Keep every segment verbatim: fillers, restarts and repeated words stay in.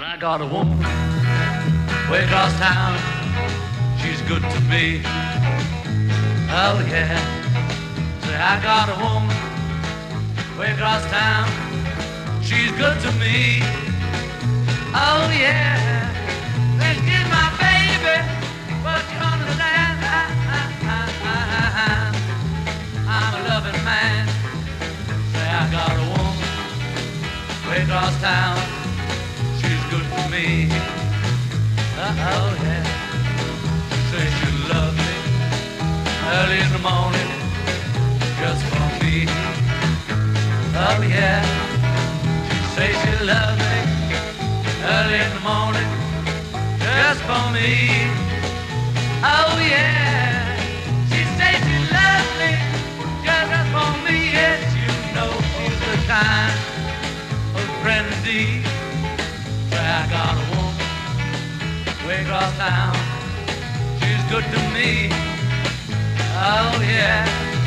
I got a woman way across town. She's good to me. Oh yeah. Say I got a woman way across town. She's good to me. Oh yeah. Then she's my baby, but you understand I, I, I, I, I'm a loving man. Say I got a woman way across town. She's good to me. Oh yeah. She says she loves me early in the morning just for me. Oh yeah. She says she loves me early in the morning just for me. Oh yeah. She says she loves me just for me. Yes, you know she's the kind of friend indeed. I got a woman way across town. She's good to me. Oh yeah.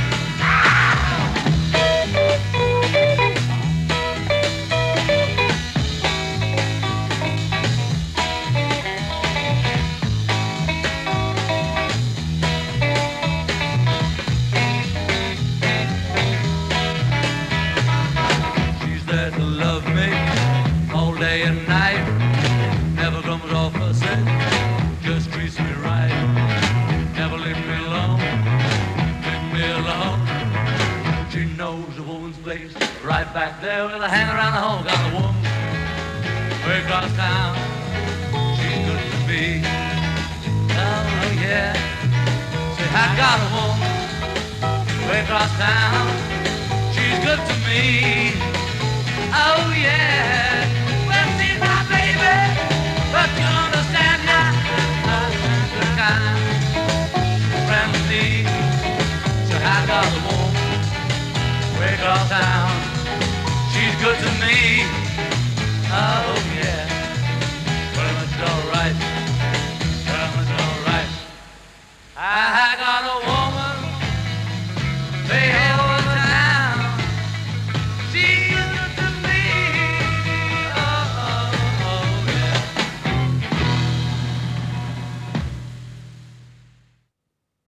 She's there to love me all day and night. Never comes off her scent, just treats me right. Never leave me alone, leave me alone. She knows a woman's place, right back there with a hang around the hole. Got a woman way across town. She's good to me. Oh yeah. Say I got a woman way across town. She's good to me. Oh yeah. Well, she's my baby, but you understand now, the kind of friend need. So I got a woman way across town. She's good to me. Oh yeah.